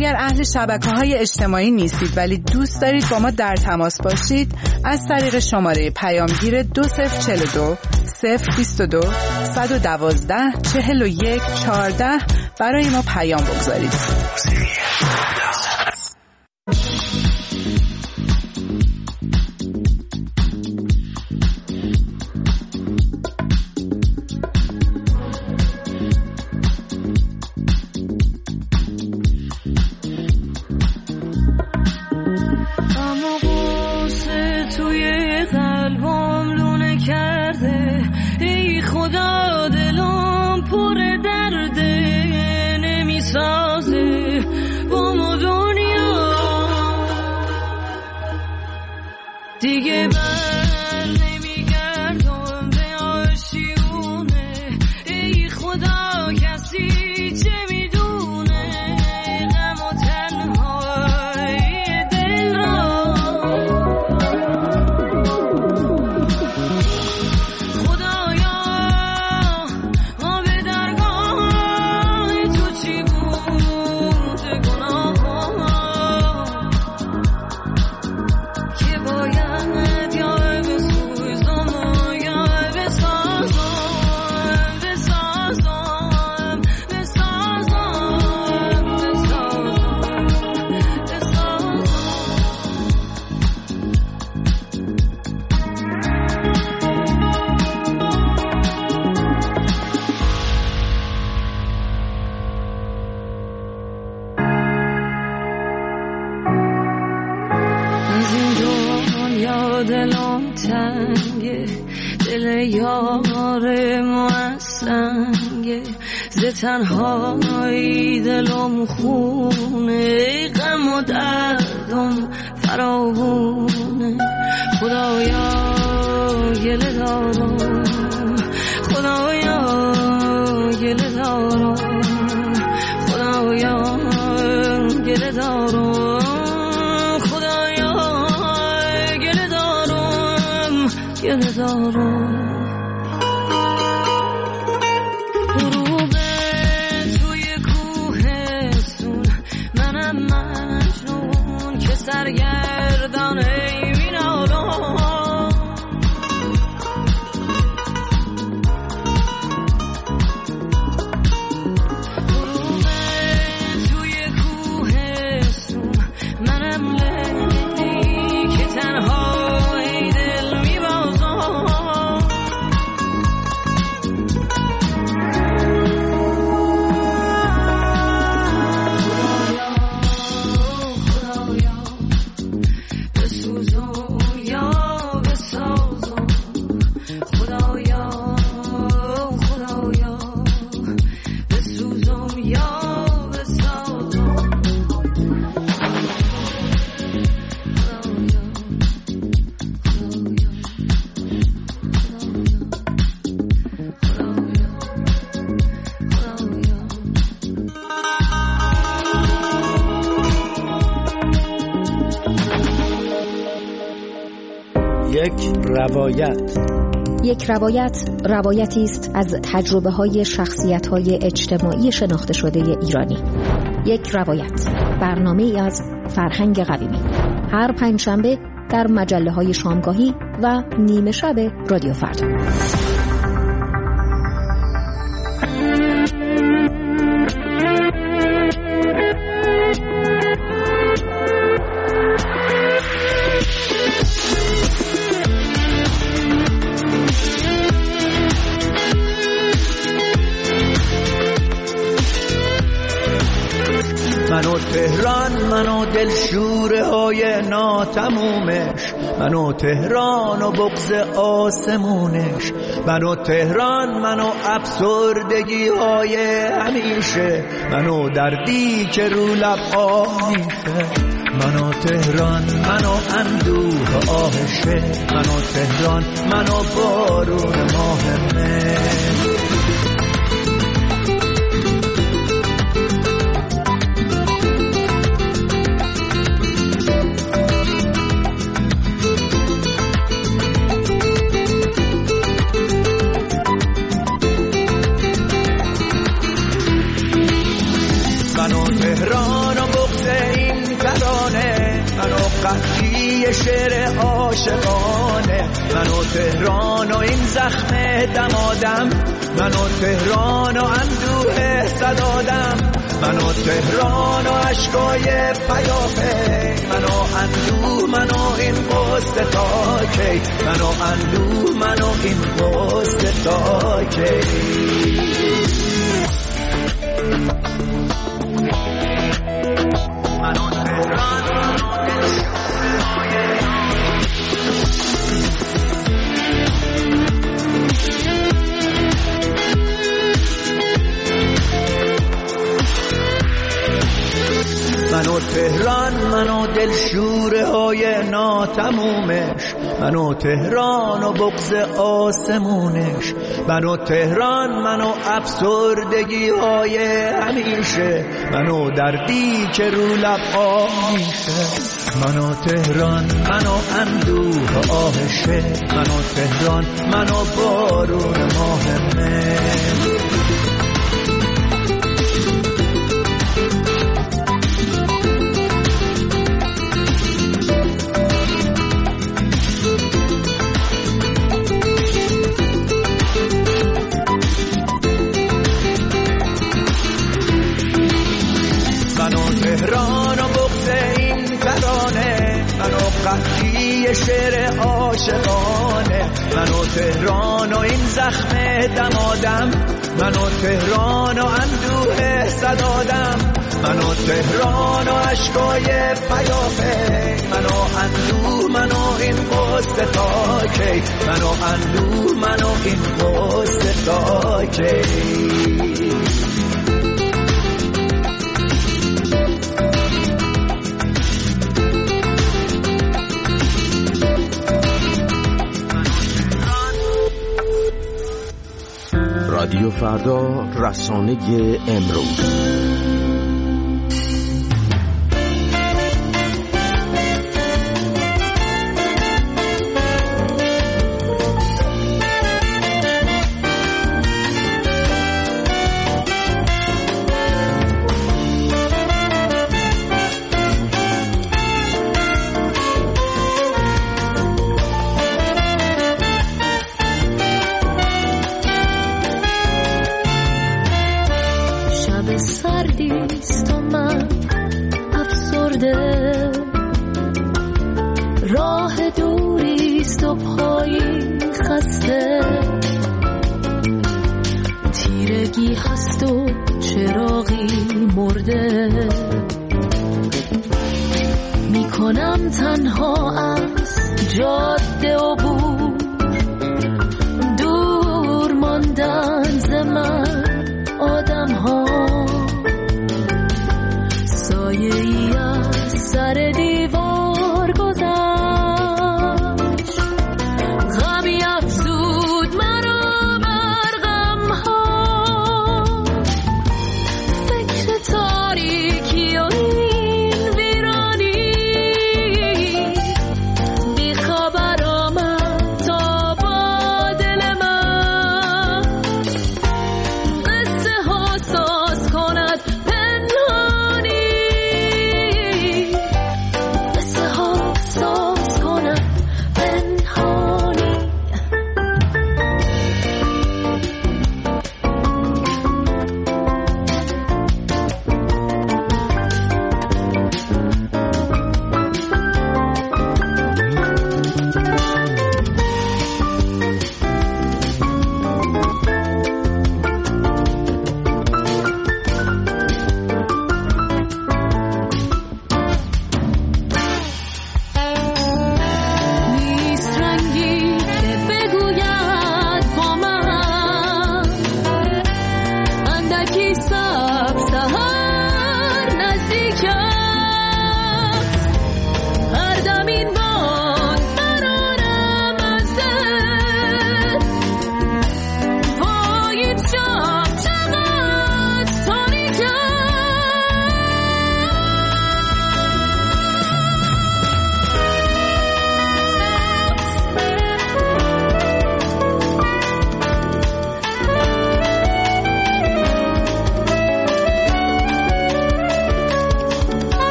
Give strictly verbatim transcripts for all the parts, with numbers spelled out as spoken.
اگر اهل شبکه‌های اجتماعی نیستید ولی دوست دارید با ما در تماس باشید، از طریق شماره پیامگیر دو صفر چهل و دو صفر بیست و دو صد و دوازده چهل و یک چهارده برای ما پیام بگذارید. دیگه بر نمیگردم به آشیونه، ای خدا کسی چه میدونه غم و تنهایی دل را. خدایا ما به درگاه تو چی بود گناه که باید دلم تنگه، دل یار ما سنگه، ز تنهایی دلم خونه، غم و دردم فراوونه. خدایا گله دارم، خدایا گله دارم، خدایا گله دارم، گله دارم. غروب توی کوهستون، منم مجنون که سرگردان مینالم. غروب توی کوهستون، منم لیلی که تنها یک روایت. یک روایت روایتی است از تجربه‌های شخصیت‌های اجتماعی شناخته شده ایرانی. یک روایت، برنامه‌ای از فرهنگ قویمی، هر پنجشنبه در مجله‌های شامگاهی و نیمه شب رادیو فردا. منو تهران، منو دلشوره های ناتمومش، منو تهران و بغض آسمونش، منو تهران، منو افسردگی های همیشه، منو دردی که رو لب آه میشه. منو تهران، منو اندوه آهشه، منو تهران، منو بارون ماه مه. منو تهران و بغض قطعی شعر عاشقانه. من و تهران و این زخم دمادم، من و تهران و اندوه صدادم، من و تهران و عشقای پیاپی، من و اندوه، من و این قصه تا کی، من و اندوه، من و این قصه تا کی. من و تهران من و تهران، من و دلشوره های ناتمومش، من و تهران و بغض آسمونش، من و تهران، من و افسردگی های همیشه، من و دردی که رو لب آه میشه. من و تهران، من و اندوه آهشه، من و تهران، من و بارون ماه مه. قطعی شعر عاشقانه. من و تهران و این زخم دمادم، من و تهران و اندوه صدادم، من و تهران و عشقای پیاپی، من و اندوه، من و این قصه تا کی، من و اندوه، من و این قصه تا کی. رادیو فردا، رسانه امروز.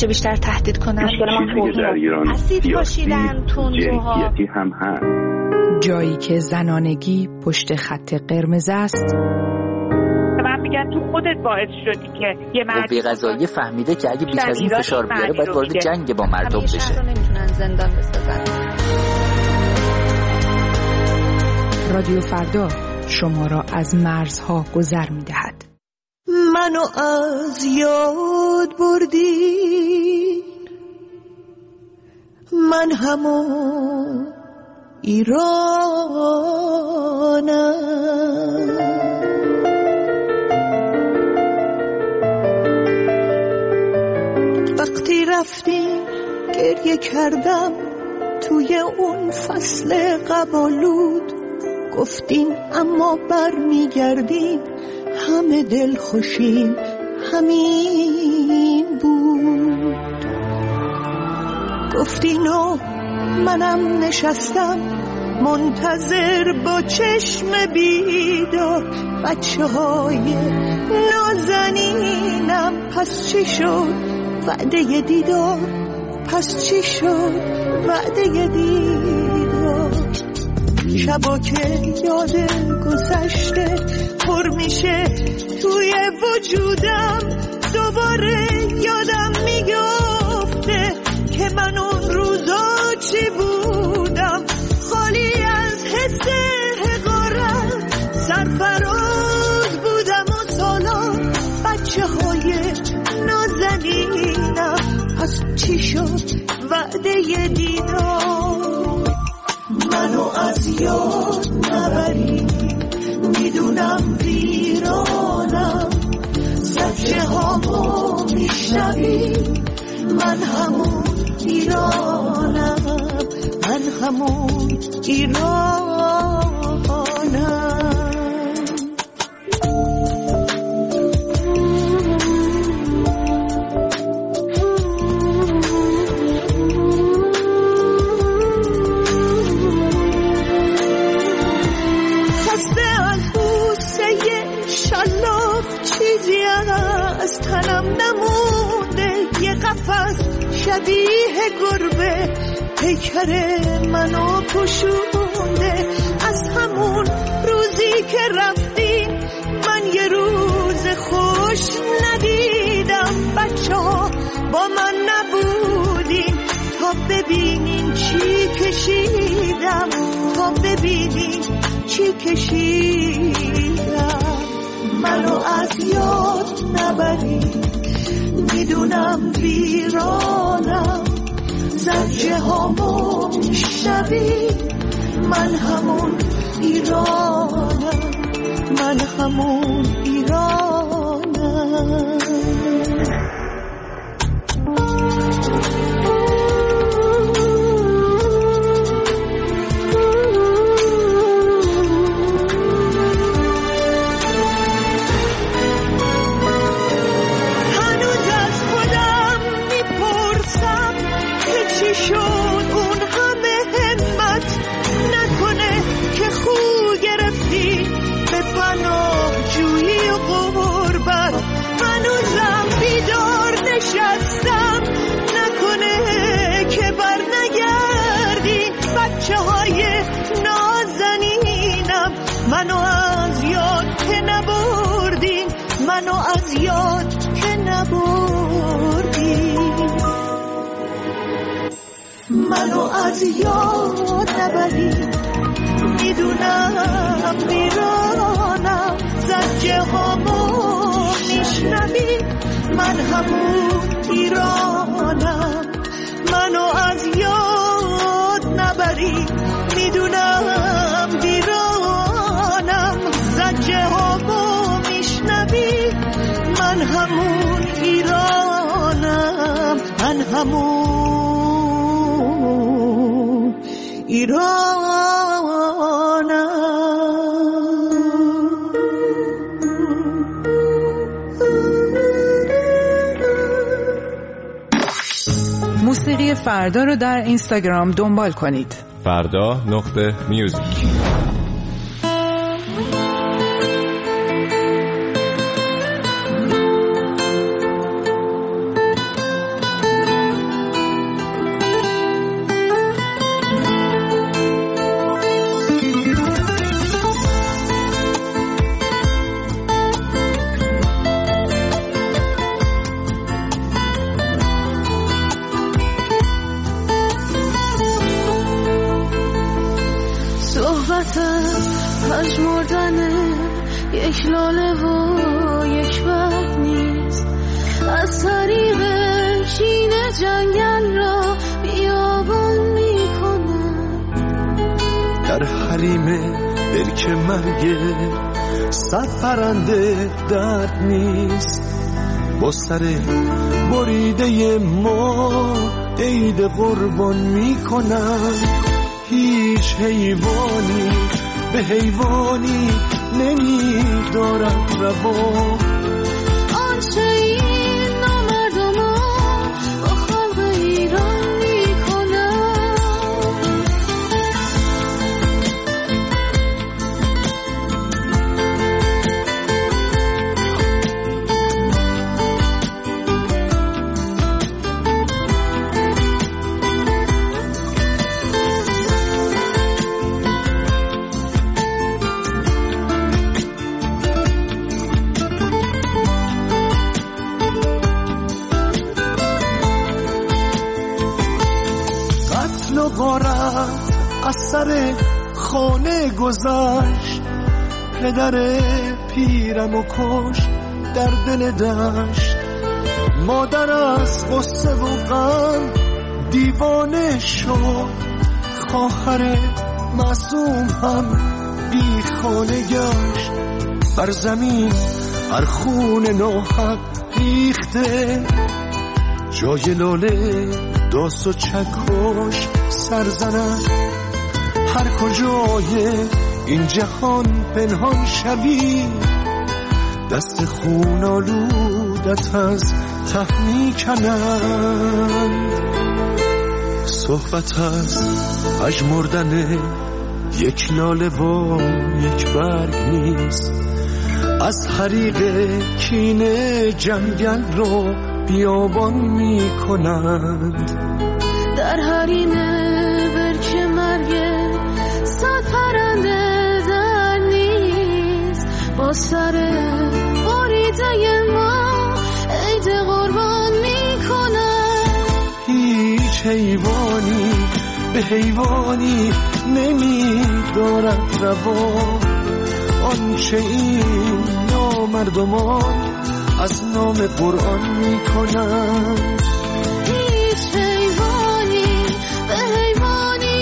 بیشتر تهدید کنن. مشکل ما در ایران اسید پاشیدن، تندروها هم هست. جایی که زنانگی پشت خط قرمز است. من میگم تو خودت باعث شدی که یه مرد قوه قضاییه فهمیده که اگه بیش از این فشار بیاره باید وارد جنگ با مردم بشه. شهر رو نمیتونن زندان بسازن. رادیو فردا شما را از مرزها گذر میدهد. منو از یاد بردی، من همون ایرانم. وقتی رفتی گریه کردم توی اون فصل قبالود، گفتین اما بر میگردین همه دل خوشین همین بود. گفتین و منم نشستم منتظر با چشم بیدار، بچه های نازنینم پس چی شد وعده دیدار، پس چی شد وعده دیدار. شبا که یاد گذشته پر میشه توی وجودم، دوباره یادم میگفته که من اون روزا چی بودم، خالی از حس حقارت، سرفراز بودم و سالان بچه های نازنینم، پس چی شد وعده دیدار. منو از یاد نبری، میدونم ویرانم، زجه هامو میشنوی، من همون ایرانم، من همون ایرانم. چیزی از تنم نمونده، یه قفس شبیه گربه پیکر منو پوشونده. از همون روزی که رفتی من یه روز خوش ندیدم، بچه ها با من نبودین تا ببینین چی کشیدم، تا ببینین چی کشیدم. منو از یاد نبری، میدونم ویرانم، زجه هامو میشنوی، من همون ایرانم، من همون ایرانم. منو از یاد که نبردین، منو از یاد که نبردین، منو از یاد نبرین. میدونم ویرانم، زجه هامو میشنوی، من همون ایرانم. منو از یاد نبرین، میدونم ویرانم، زجه هامو میشنوی، من همون ایرانم، من همون ایرانم. موسیقی فردا رو در اینستاگرام دنبال کنید. فردا نقطه میوزیک. صحبت پژمردن یک لاله و یک برگ نیست، از طریق شین جنگل را بیابان میکنم. در حریم برک مرگ صد پرنده درد نیست، با سر بریده ما عید قربان میکنم. هیچ حیوانی به حیوانی نمیدارد روا، آنچه این نامردمان با خلق ایران میکنم. غارت از سر خانه گذشت، پدر پیرم و کش در دل دشت. مادر از غصه و غم دیوانه شد، خواهر معصوم هم بی خانه گشت. بر زمین هر خون ناحق ریخته، جای لاله داس و چکش سرزند. هر کجای این جهان پنهان شوی، دست خون آلودت از ته میکنند. صحبت از پژمردن یک لاله و یک برگ نیست، از حریق کینه جنگل رو بیابان میکنند. در حریم برک مرگ صد پرنده در نیست، با سر بریده ما عید قربان میکنند. هیچ حیوانی به حیوانی نمیدارد روا، آنچه این نامردمان از نام قرآن میکنند. هیچ حیوانی به حیوانی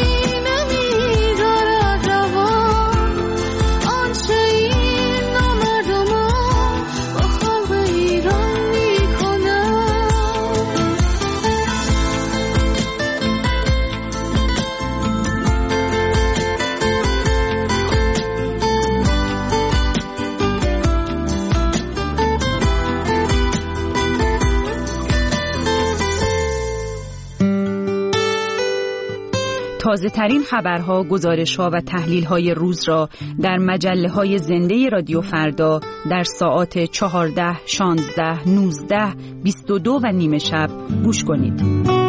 نمیدارد روا، آنچه این نامردمان با خلق ایران میکنند. تازه ترین خبرها، گزارش‌ها و تحلیل‌های روز را در مجله‌های زنده رادیو فردا در ساعات چهارده، شانزده، نوزده، بیست و دو و نیمه شب گوش کنید.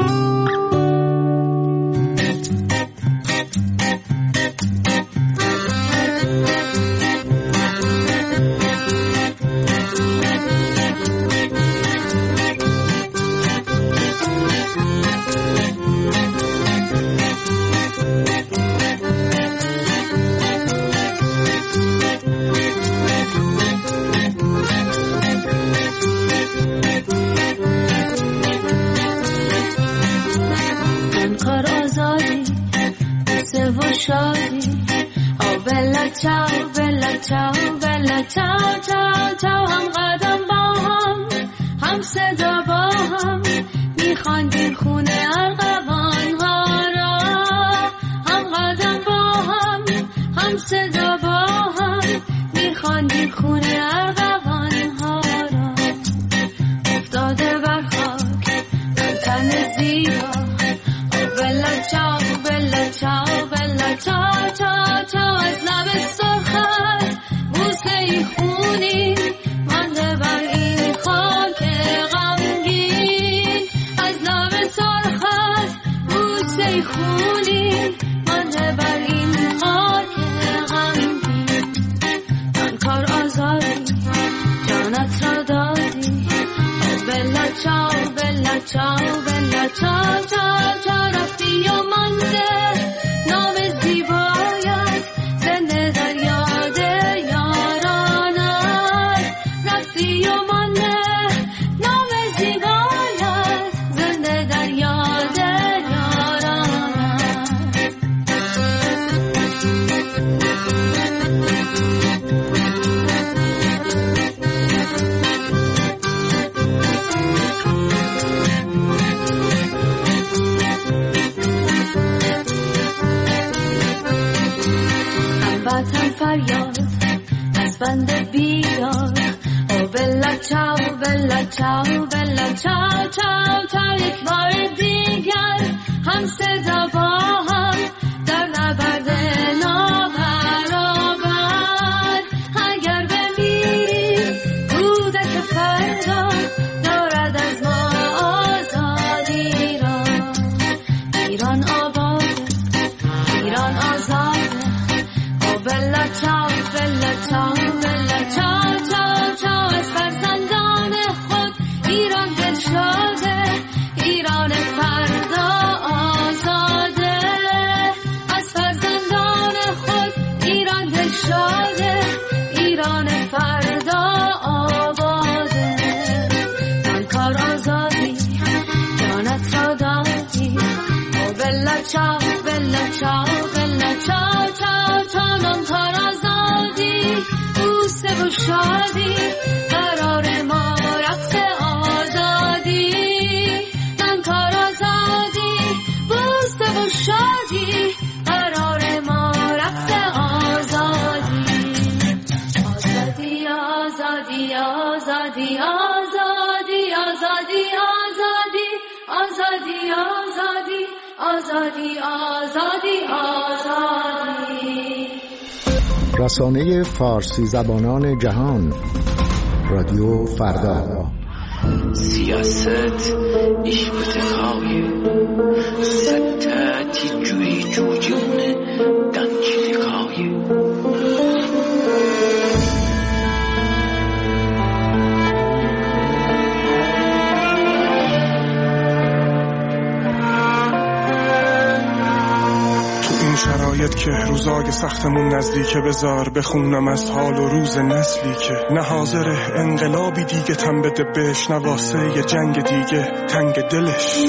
چاو بلا چاو بلا چاو چاو چاو، هم قدم با هم هم صدا با هم میخواندیم خونه ارغوان ها را. هم قدم با هم هم صدا با هم میخواندیم خونه ارغوان ها را. افتاده بر خاک تن زیبا، بلا چاو بلا چاو بلا چاو چاو چاو، از لب سرخت بوسه ای خونی مانده بر این خاک غمگین. از لب سرخت بوسه ای خونی مانده بر این خاک غمگین. آن کار آزادی جانت را دادی، بلا چاو بلا چاو بلا چاو چاو چاو، رفتی و مانده نام زیبایم وطن فریاد از بند بیدار. او بلا چاو بلا چاو بلا چاو چاو چاو یک بار دیگر هم صدا با هم در نبرد نابرابر. اگر بمیریم کودک فردا دارد از ما آزادی را. ایران آباد ایران آزاد. او بلا چاو بلا چاو بلا چاو چاو چاو از فرزندان خود ایران دل شده. ایران فردا آزاده از فرزندان خود ایران دل شده. ایران فردا آباده. من کار آزادی جانت را دادی. او بلا چاو بلا چاو بلا چاو چاو چاو من کار آزادی بوسه و شادی قرار ما رقص آزادی. من کار آزادی بوسه و شادی قرار ما رقص آزادی. آزادی آزادی آزادی آزادی آزادی آزادی آزادی آزادی آزادی آزادی. رسانه فارسی زبانان جهان رادیو فردا. سیاست iş بتقاوی ستاتی جوی جوجونه دنکی لقاوی. شرایط که روزای سختمون نزدیکه بذار بخونم از حال و روز نسلی که نه حاضره انقلابی دیگه تن بده بهش، نه واسه یه جنگ دیگه تنگ دلش.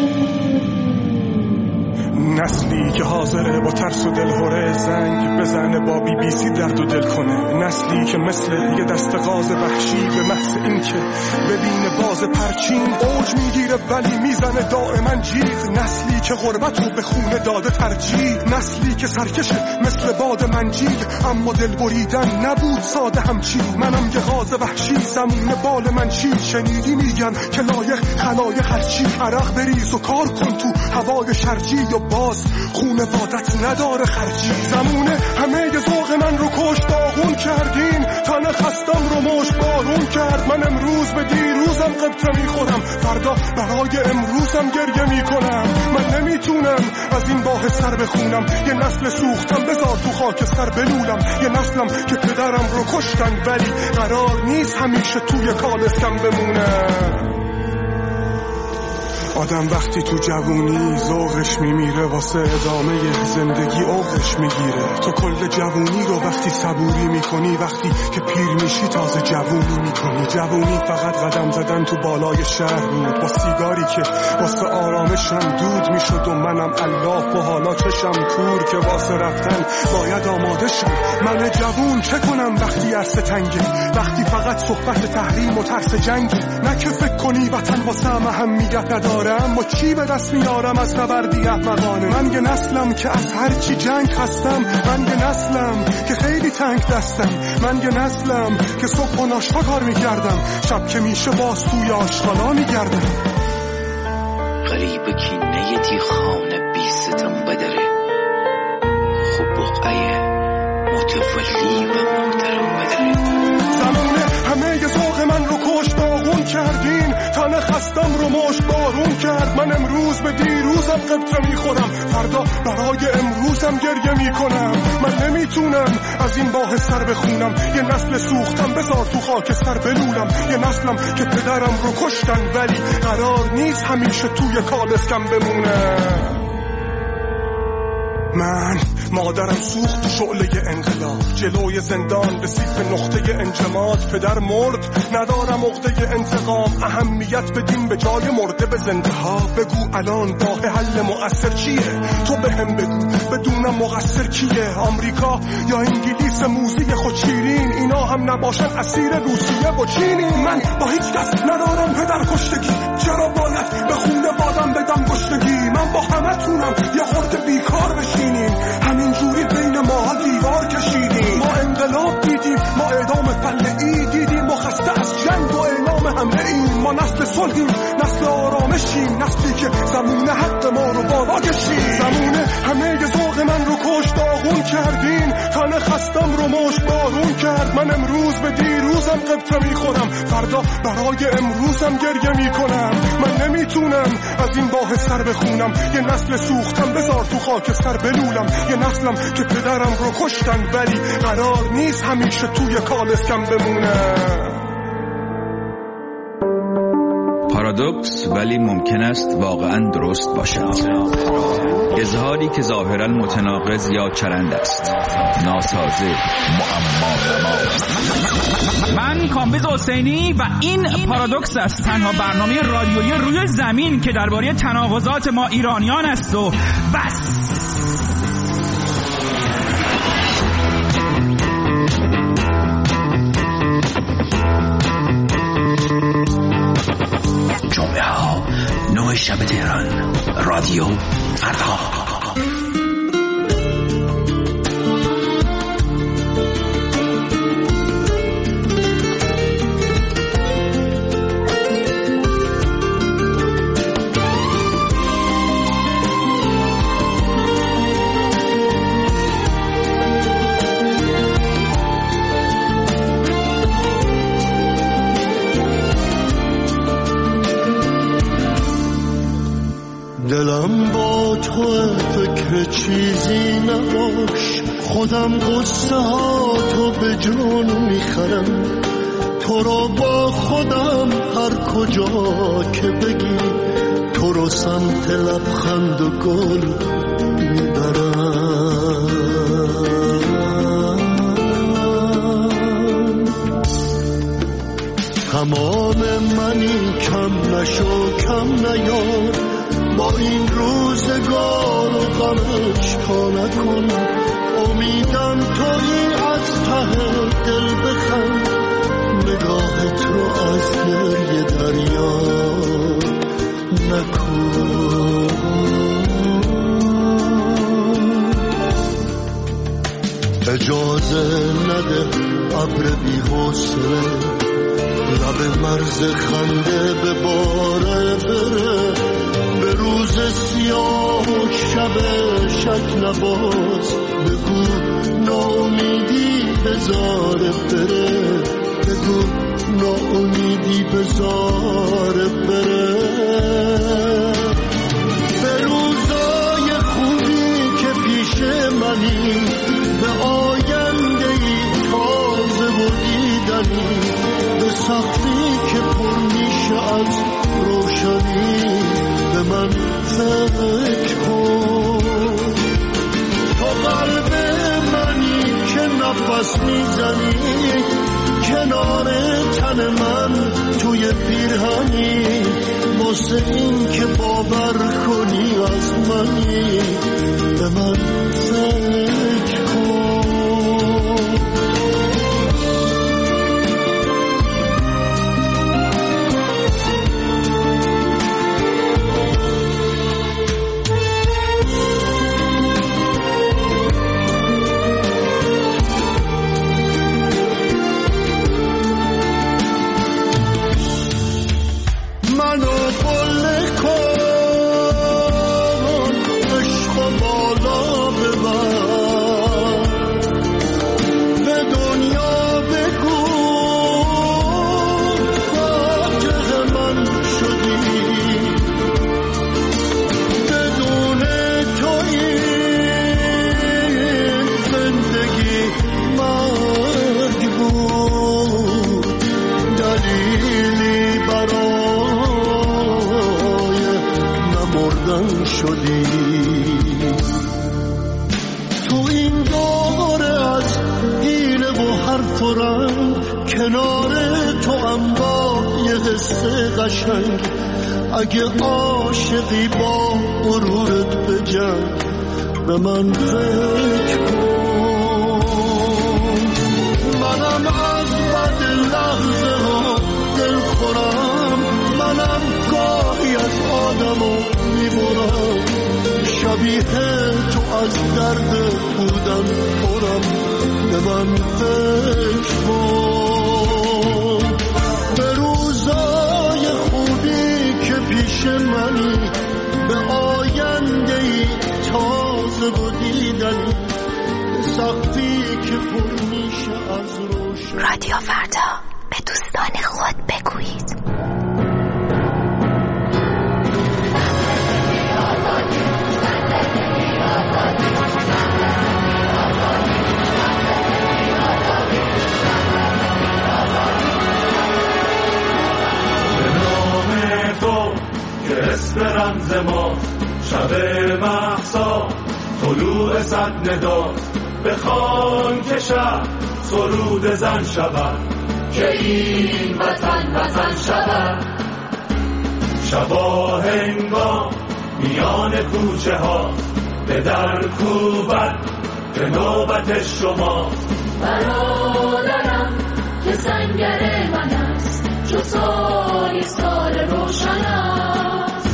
نسلی که حاضره با ترس و دلهوره زنگ بزنه با بی بی سی درد و دل کنه. نسلی که مثل یه دست غاز وحشی به محض این که ببینه باز پرچین اوج میگیره ولی میزنه دائما جیغ. نسلی که غربت رو به خونه داده ترجیح. نسلی که سرکشه مثل باد منجیل اما دل بریدن نبود ساده همچین. منم یه غاز وحشی زمین بال من چید. شنیدی میگن که لایق خلایق هرچی. عرق بریز و کار کن تو هوای شرجی و باز خونه وادت نداره خرجی. زمونه همه ذوق من رو کش داغون کردین. تن خستم رو مش بارون کرد. من امروز به دیروزم قبطه میخورم فردا برای امروزم گریه میکنم. من نمیتونم از این باه سر بخونم. یه نسل سوختم بذار تو خاک سر بلولم. یه نسلم که پدرم رو کشتن ولی قرار نیست همیشه توی کالسکم بمونم. آدم وقتی تو جوونی ذوقش میمیره واسه ادامه زندگی اوقش میگیره. تو کل جوونی رو وقتی صبوری میکنی وقتی که پیر میشی تازه جوونی میکنی. جوونی فقط قدم زدن تو بالای شهر بود با سیگاری که واسه آرامشم دود میشد و منم الاف و حالا چشم کور که واسه رفتن باید آماده شم. من جوون چه کنم وقتی عرصه تنگه، وقتی فقط صحبت تحریم و ترس جنگه. نه که فکر کنی وطن واسه هم اهمیت نداره اما چی به دست میارم از نبردی احمقانه. من یه نسلم که از هر چی جنگ هستم. من یه نسلم که خیلی تنگ دستم. من یه نسلم که صبح و ناشتا کار میکردم شب که میشه باز توی آشغالا میگردم. غریب کینه تی خانه بی ستم بدره خوب بقعه متولی و محترم بدره. زمونه همه ی ذوق من رو کش داغون کردین. تن خستم رو مشت بارون کرد. من امروز به دیروزم قبطه میخورم فردا برای امروزم گریه میکنم. من نمیتونم از این باه سر بخونم. یه نسل سوختم بذار تو خاک سر بلولم. یه نسلم که پدرم رو کشتن ولی قرار نیست همیشه توی کالسکم بمونم. من مادرم سوخت تو شعله انقلاب جلوی زندان رسید به نقطه انجماد. پدر مرد ندارم عقده انتقام. اهمیت بدیم به جای مرده به زنده ها. بگو الان راه حل مؤثر چیه؟ تو به هم بگو بدونم مقصر کیه؟ آمریکا یا انگلیس موزی خودشیرین اینا هم نباشن اسیر روسیه و چینی. من با هیچ کس ندارم پدر کشتگی. چرا باید به خونه بادم بدم کشتگی؟ من با همه تونم یه خورده بیکار بشینیم. همین جوری بین ما دیوار کشید. صلحیم، نسل آرامشیم، نسلی که زمون حق ما رو بالا کشیم. زمونه همه ذوق من رو کش داغون کردین، تن خستم رو مشت بارون کرد. من امروز به دیروزم قبطه میخورم، فردا برای امروزم گریه میکنم. من نمیتونم از این باه سر بخونم، یه نسل سوختم بذار تو خاک سر بلولم. یه نسلم که پدرم رو کشتن ولی قرار نیست همیشه توی کالسکم بمونم. پارادوکس ولی ممکن است واقعا درست باشد. اظهاری که ظاهرا متناقض یا چرند است، ناسازه، معما. من کامبیز حسینی و این پارادوکس است، تنها برنامه رادیویی روی زمین که درباره تناقضات ما ایرانیان است و بس. جمعه ها نه شب تهران، رادیو فردا. دلم با تو فکر چیزی نباش، خودم قصه ها تو به جون میخرم. تو رو با خودم هر کجا که بگی، تو رو سمت لبخند و گل میبرم. تمام منی کم نشو کم نیار، با این روزگار و غمش تا نکن. امیدم تویی از ته دل بخند، نگاهت رو از گریه دریا نکن. اجازه نده ابر بی حوصله لب مرز خنده به باره بره. به روز سیاه و شب شک نباز، بگو ناامیدی بذاره بره. بگو ناامیدی بذاره بره. به روزای خوبی که پیش منی، به آینده ای تازه و دیدنی، به سختی که پر میشه از روشنی، به من فکر کن. تو قلب منی که نفس میزنی، کنار تن من توی پیرهنی، واسه این که باور کنی از منی، به من فکر کن. اگه عاشقی با غرورت بجنگ، به من فکر کن. منم از بد لحظه ها دل خورم، منم گاهی از آدمو میبرم. شبیه تو از درد بودن پرم، به من فکر کن. به روزای خوبی و دیدنی سختی که پر میشه از روشن. رادیو فردا، به دوستان خود بگویید. رمز ما شب مهسا طلوع صد ندا بخوان که شب سرود زن شود که این وطن وطن شود. شبا هنگام میان کوچه ها به در کوبت به نوبت شما. برادرم که سنگر من است چو سای سال روشن است.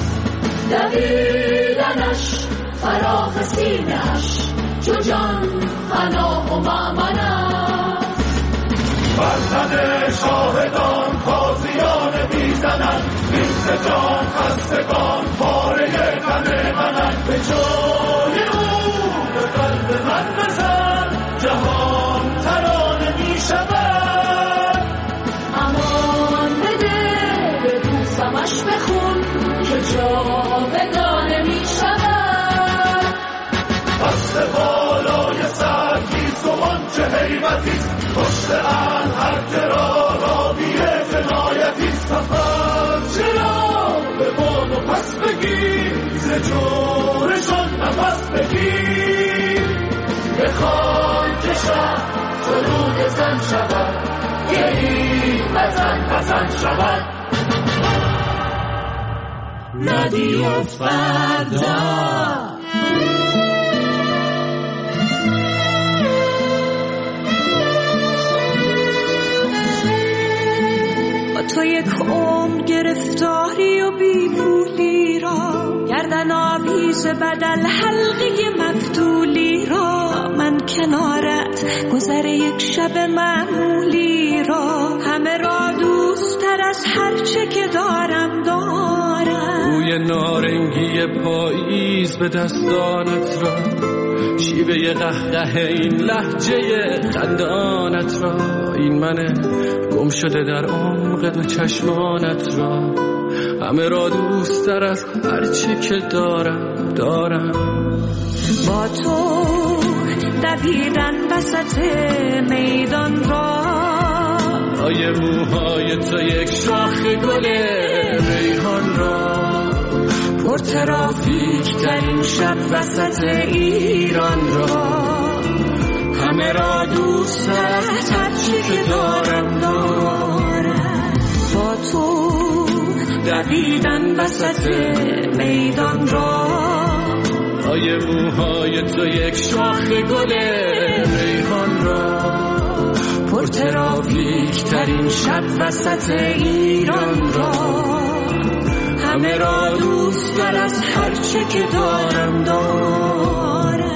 دویدنش فراخ سینه‌اش چو جان حنا و مأمن است. بر شاهدان تازیان میزنند نیست جان خستگان پاره غم منند. به جای او به قلب من بزن جهان ترانه میشود. امان بده به دوستمش بخون که جاودانه میشود. دست بالای سرگیز و آنچه حیبتیست پشت ان هر کرا رابیه جنایتیست. سفر چرا به بان و پس بگیر ز جورشان نفس بگیر. بخوان که شب سرود زن شود که این وطن وطن شود. رادیو فردا. تو یک عمر گرفتاری و بی پولی را گردن آویز بدل حلقه مفتولی را. من کنارت گذر یک شب معمولی را همه را دوست تر از هر چه که دارم دارم. بوی نارنگی پاییز به دستانت را شیوه قهقه این لهجه خندانت را. این من گم شده در عمق دو چشمانت را همه را دوست تر از هر چی که دارم دارم. با تو دویدن وسط میدان را آیه موهای تو یک شاخ گل ریحان را پر ترافیک ترین شب وسط ایران را همه را دوست دارم هر چی که دارم دارم. با تو دویدن وسط میدان را آیه موهای تو یک شاخ گل ریحان را پر ترافیک ترین شب وسط ایران را همه را دوست دار از هر چه که دارم دارم.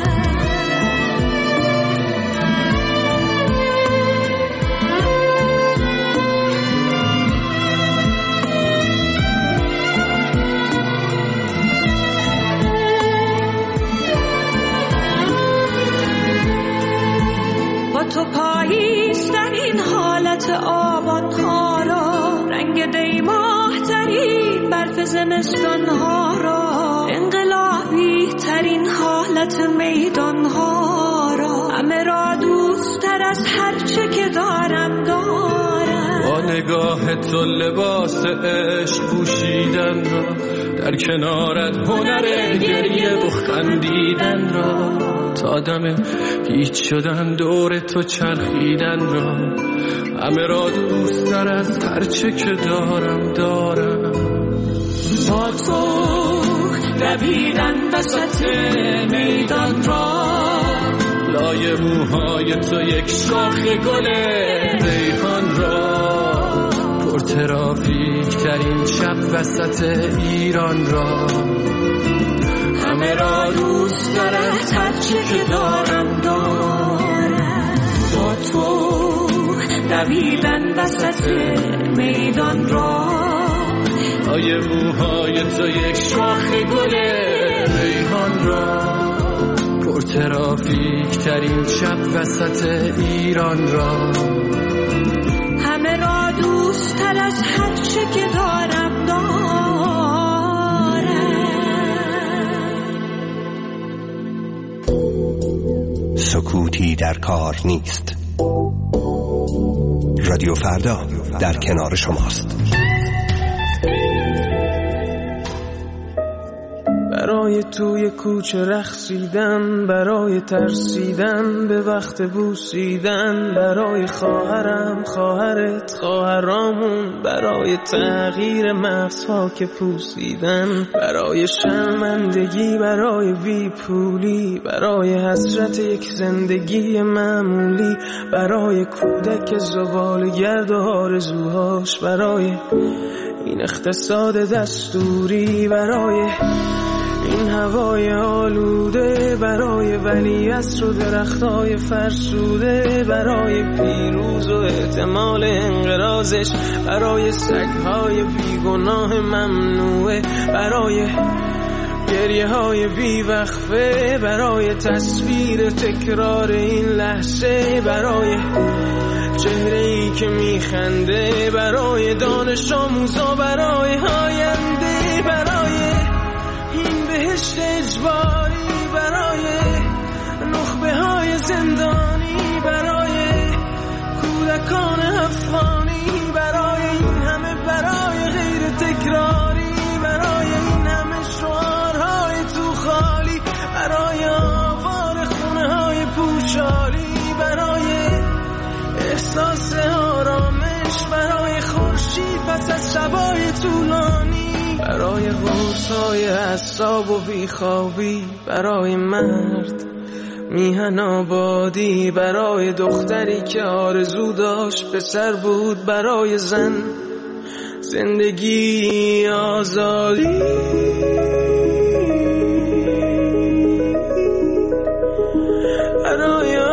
با تو پاییز در این حالت آبان ها را رنگ دیماه ترین برف زمستان ها را انقلابی ترین حالت میدان ها را همه را دوست تر از هر چه که دارم دارم. با نگاه تو لباس عشق پوشیدن را در کنارت هنر گریه و خندیدن را تا دم هیچ شدن دور تو چرخیدن را همه را دوست تر از هر چه که دارم دارم. با تو دویدن وسط میدان را لای موهای تو یک شاخ گل ریحان را پر ترافیک ترین شب وسط ایران را همه را دوست دارد هر چی که دارم دارم. با تو دویدن وسط میدان را آیه موهای تو یک شاخ گل ریحان را پر ترافیک ترین شب وسط ایران را، همه را دوست تر از هر چه که دارم دارم. سکوتی در کار نیست. رادیو فردا در کنار شماست. برای توی کوچه رقصیدن، برای ترسیدن به وقت بوسیدن، برای خواهرم خواهرت خواهرامون، برای تغییر مغزها که پوسیدن، برای شرمندگی برای بی پولی، برای حسرت یک زندگی معمولی، برای کودک زبالگرد و آرزوهاش، برای این اقتصاد دستوری، برای این هوای آلوده، برای ولیعصر و درختای فرسوده، برای پیروز و احتمال انقراضش، برای سگهای بیگناه ممنوعه، برای گریه های بیوقفه، برای تصویر تکرار این لحظه، برای چهره ای که میخنده، برای دانش آموزا، برای آینده، برای این بهشت اجباری، برای نخبه های زندانی، برای کودکان افغانی، برای این همه برای غیر تکراری، برای این همه شعارهای تو خالی، برای آوار خونه های پوشالی، برای احساس آرامش، برای خورشید پس از شبای طولانی، برای غرصای اعصاب و بیخوابی، برای مرد میهن آبادی، برای دختری که آرزو داشت پسر بود، برای زن زندگی آزادی، برای